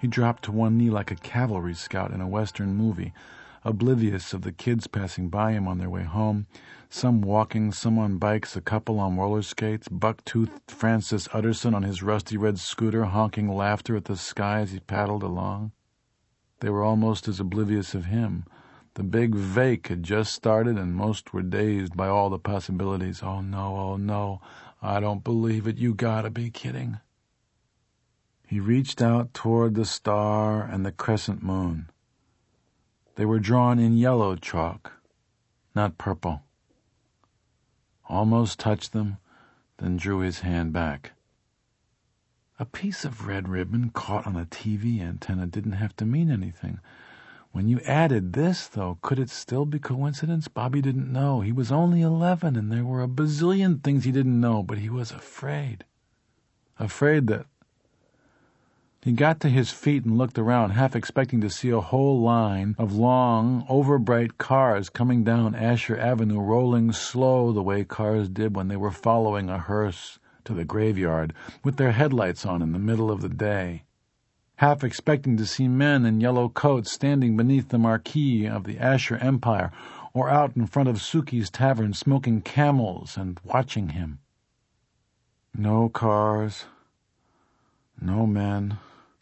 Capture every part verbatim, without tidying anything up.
He dropped to one knee like a cavalry scout in a Western movie, oblivious of the kids passing by him on their way home, some walking, some on bikes, a couple on roller skates, buck-toothed Francis Utterson on his rusty red scooter honking laughter at the sky as he paddled along. They were almost as oblivious of him. The big vake had just started, and most were dazed by all the possibilities. Oh, no, oh, no, I don't believe it. You gotta be kidding. He reached out toward the star and the crescent moon. They were drawn in yellow chalk, not purple. Almost touched them, then drew his hand back. A piece of red ribbon caught on a T V antenna didn't have to mean anything. When you added this, though, could it still be coincidence? Bobby didn't know. He was only eleven, and there were a bazillion things he didn't know, but he was afraid. Afraid that... He got to his feet and looked around, half expecting to see a whole line of long, overbright cars coming down Asher Avenue, rolling slow the way cars did when they were following a hearse to the graveyard, with their headlights on in the middle of the day. Half expecting to see men in yellow coats standing beneath the marquee of the Asher Empire, or out in front of Suki's Tavern smoking Camels and watching him. No cars, no men,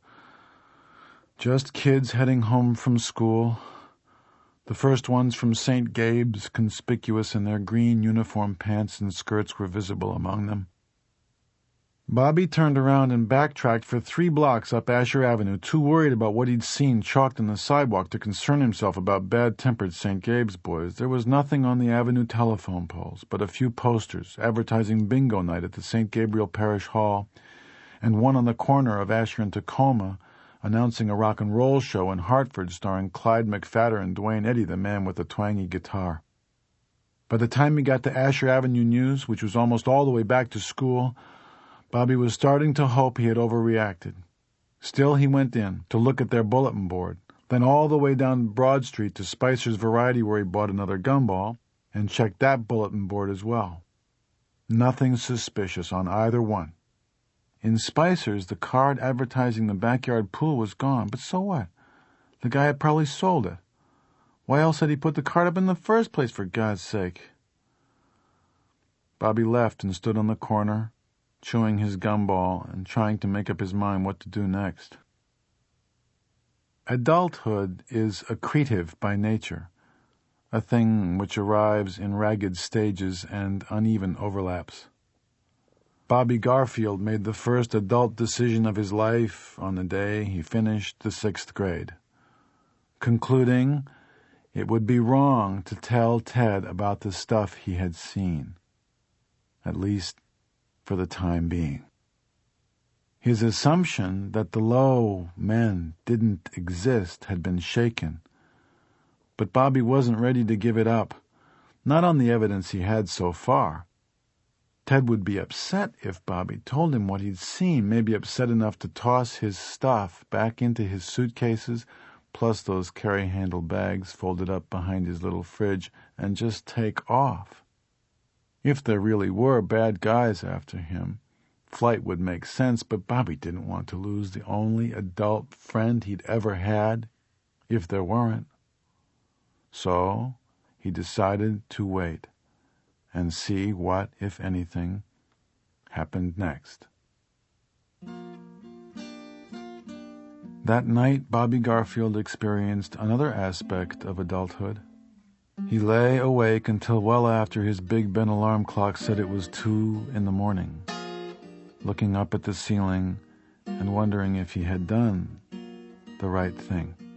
just kids heading home from school, the first ones from Saint Gabe's, conspicuous in their green uniform pants and skirts, were visible among them. Bobby turned around and backtracked for three blocks up Asher Avenue, too worried about what he'd seen chalked on the sidewalk to concern himself about bad-tempered Saint Gabe's boys. There was nothing on the avenue telephone poles but a few posters advertising bingo night at the Saint Gabriel Parish Hall, and one on the corner of Asher and Tacoma announcing a rock and roll show in Hartford starring Clyde McPhatter and Dwayne Eddy, the man with the twangy guitar. By the time he got to Asher Avenue News, which was almost all the way back to school, Bobby was starting to hope he had overreacted. Still, he went in to look at their bulletin board, then all the way down Broad Street to Spicer's Variety where he bought another gumball, and checked that bulletin board as well. Nothing suspicious on either one. In Spicer's, the card advertising the backyard pool was gone, but so what? The guy had probably sold it. Why else had he put the card up in the first place, for God's sake? Bobby left and stood on the corner, chewing his gumball and trying to make up his mind what to do next. Adulthood is accretive by nature, a thing which arrives in ragged stages and uneven overlaps. Bobby Garfield made the first adult decision of his life on the day he finished the sixth grade, concluding it would be wrong to tell Ted about the stuff he had seen, at least for the time being. His assumption that the low men didn't exist had been shaken, but Bobby wasn't ready to give it up, not on the evidence he had so far. Ted would be upset if Bobby told him what he'd seen, maybe upset enough to toss his stuff back into his suitcases, plus those carry-handle bags folded up behind his little fridge, and just take off. If there really were bad guys after him, flight would make sense, but Bobby didn't want to lose the only adult friend he'd ever had, if there weren't. So he decided to wait and see what, if anything, happened next. That night, Bobby Garfield experienced another aspect of adulthood. He lay awake until well after his Big Ben alarm clock said it was two in the morning, looking up at the ceiling and wondering if he had done the right thing.